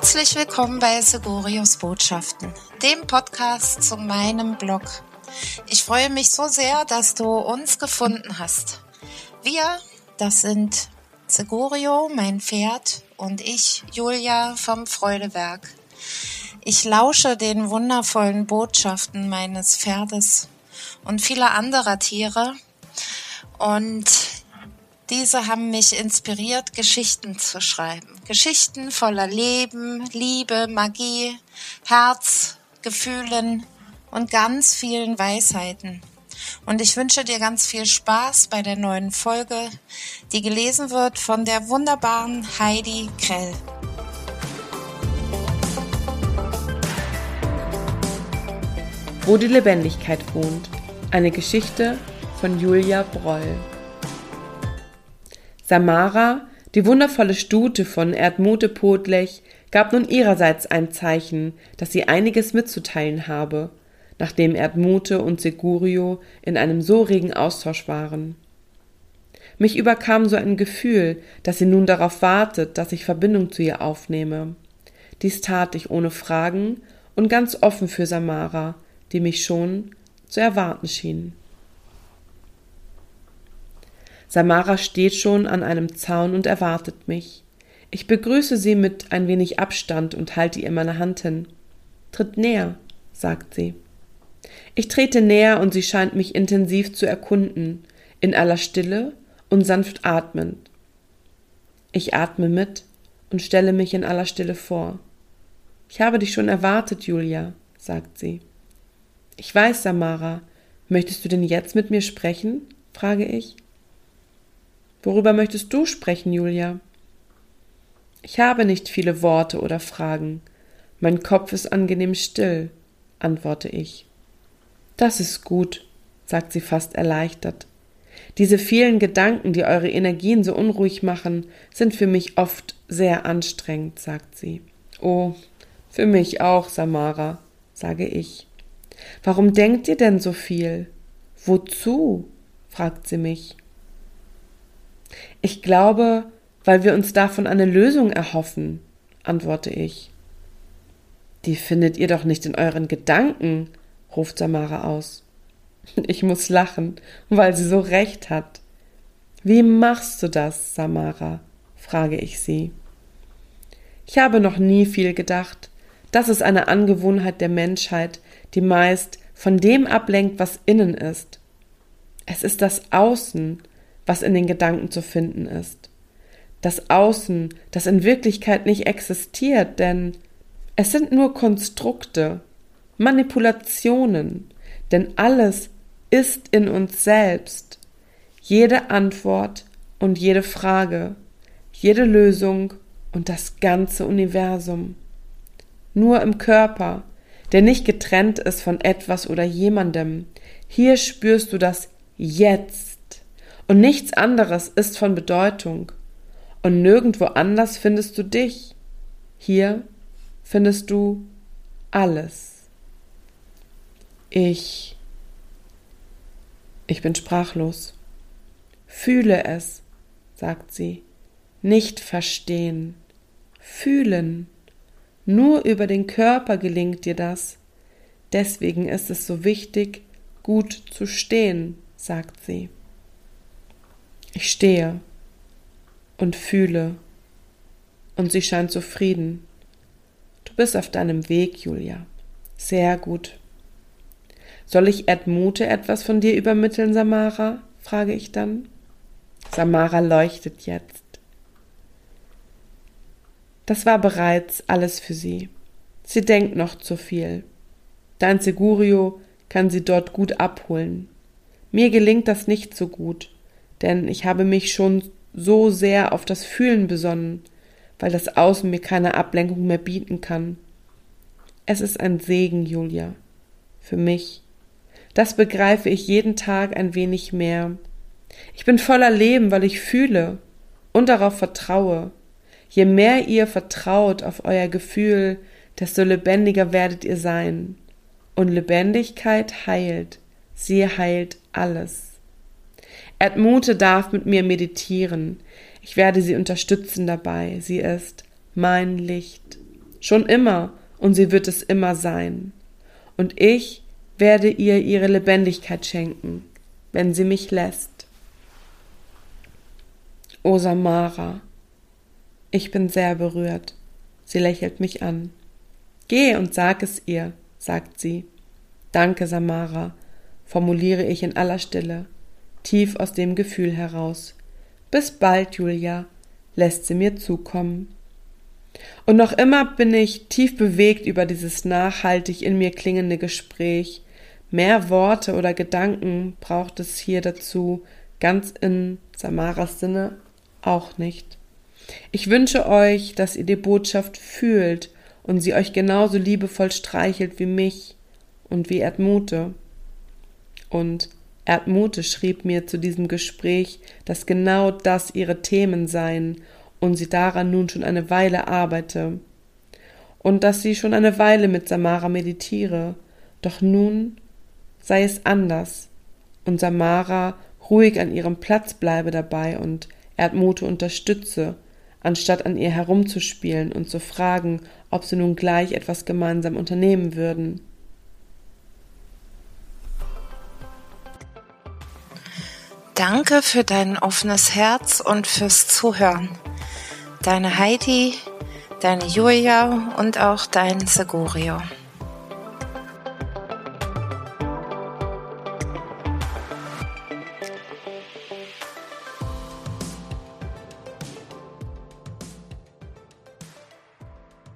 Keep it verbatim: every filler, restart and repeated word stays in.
Herzlich willkommen bei Segurios Botschaften, dem Podcast zu meinem Blog. Ich freue mich so sehr, dass du uns gefunden hast. Wir, das sind Segurio, mein Pferd, und ich, Julia vom Freudewerk. Ich lausche den wundervollen Botschaften meines Pferdes und vieler anderer Tiere, und diese haben mich inspiriert, Geschichten zu schreiben. Geschichten voller Leben, Liebe, Magie, Herz, Gefühlen und ganz vielen Weisheiten. Und ich wünsche dir ganz viel Spaß bei der neuen Folge, die gelesen wird von der wunderbaren Heidi Krell. Wo die Lebendigkeit wohnt. Eine Geschichte von Julia Broll. Samara, die wundervolle Stute von Erdmute Podlech, gab nun ihrerseits ein Zeichen, dass sie einiges mitzuteilen habe, nachdem Erdmute und Segurio in einem so regen Austausch waren. Mich überkam so ein Gefühl, dass sie nun darauf wartet, dass ich Verbindung zu ihr aufnehme. Dies tat ich ohne Fragen und ganz offen für Samara, die mich schon zu erwarten schien. Samara steht schon an einem Zaun und erwartet mich. Ich begrüße sie mit ein wenig Abstand und halte ihr meine Hand hin. »Tritt näher«, sagt sie. Ich trete näher und sie scheint mich intensiv zu erkunden, in aller Stille und sanft atmend. Ich atme mit und stelle mich in aller Stille vor. »Ich habe dich schon erwartet, Julia«, sagt sie. »Ich weiß, Samara. Möchtest du denn jetzt mit mir sprechen?«, frage ich. »Worüber möchtest du sprechen, Julia?« »Ich habe nicht viele Worte oder Fragen. Mein Kopf ist angenehm still«, antworte ich. »Das ist gut«, sagt sie fast erleichtert. »Diese vielen Gedanken, die eure Energien so unruhig machen, sind für mich oft sehr anstrengend«, sagt sie. »Oh, für mich auch, Samara«, sage ich. »Warum denkt ihr denn so viel? Wozu?«, fragt sie mich. »Ich glaube, weil wir uns davon eine Lösung erhoffen«, antworte ich. »Die findet ihr doch nicht in euren Gedanken«, ruft Samara aus. Ich muss lachen, weil sie so recht hat. »Wie machst du das, Samara?«, frage ich sie. »Ich habe noch nie viel gedacht. Das ist eine Angewohnheit der Menschheit, die meist von dem ablenkt, was innen ist. Es ist das Außen, was in den Gedanken zu finden ist. Das Außen, das in Wirklichkeit nicht existiert, denn es sind nur Konstrukte, Manipulationen, denn alles ist in uns selbst. Jede Antwort und jede Frage, jede Lösung und das ganze Universum. Nur im Körper, der nicht getrennt ist von etwas oder jemandem. Hier spürst du das Jetzt. Und nichts anderes ist von Bedeutung. Und nirgendwo anders findest du dich. Hier findest du alles. Ich, ich bin sprachlos. Fühle es, sagt sie. Nicht verstehen. Fühlen. Nur über den Körper gelingt dir das. Deswegen ist es so wichtig, gut zu stehen, sagt sie. Ich stehe und fühle, und sie scheint zufrieden. Du bist auf deinem Weg, Julia. Sehr gut. Soll ich Erdmute etwas von dir übermitteln, Samara? Frage ich dann. Samara leuchtet jetzt. Das war bereits alles für sie. Sie denkt noch zu viel. Dein Segurio kann sie dort gut abholen. Mir gelingt das nicht so gut, denn ich habe mich schon so sehr auf das Fühlen besonnen, weil das Außen mir keine Ablenkung mehr bieten kann. Es ist ein Segen, Julia, für mich. Das begreife ich jeden Tag ein wenig mehr. Ich bin voller Leben, weil ich fühle und darauf vertraue. Je mehr ihr vertraut auf euer Gefühl, desto lebendiger werdet ihr sein. Und Lebendigkeit heilt. Sie heilt alles. Erdmute darf mit mir meditieren. Ich werde sie unterstützen dabei. Sie ist mein Licht. schon immer, und sie wird es immer sein. Und ich werde ihr ihre Lebendigkeit schenken, wenn sie mich lässt. O Samara, ich bin sehr berührt. Sie lächelt mich an. Geh und sag es ihr, sagt sie. Danke, Samara, formuliere ich in aller Stille, tief aus dem Gefühl heraus. Bis bald, Julia, lässt sie mir zukommen. Und noch immer bin ich tief bewegt über dieses nachhaltig in mir klingende Gespräch. Mehr Worte oder Gedanken braucht es hier dazu, ganz in Samaras Sinne auch nicht. Ich wünsche euch, dass ihr die Botschaft fühlt und sie euch genauso liebevoll streichelt wie mich und wie Erdmute. Und Erdmute schrieb mir zu diesem Gespräch, dass genau das ihre Themen seien und sie daran nun schon eine Weile arbeite und dass sie schon eine Weile mit Samara meditiere, doch nun sei es anders und Samara ruhig an ihrem Platz bleibe dabei und Erdmute unterstütze, anstatt an ihr herumzuspielen und zu fragen, ob sie nun gleich etwas gemeinsam unternehmen würden. Danke für dein offenes Herz und fürs Zuhören. Deine Heidi, deine Julia und auch dein Segurio.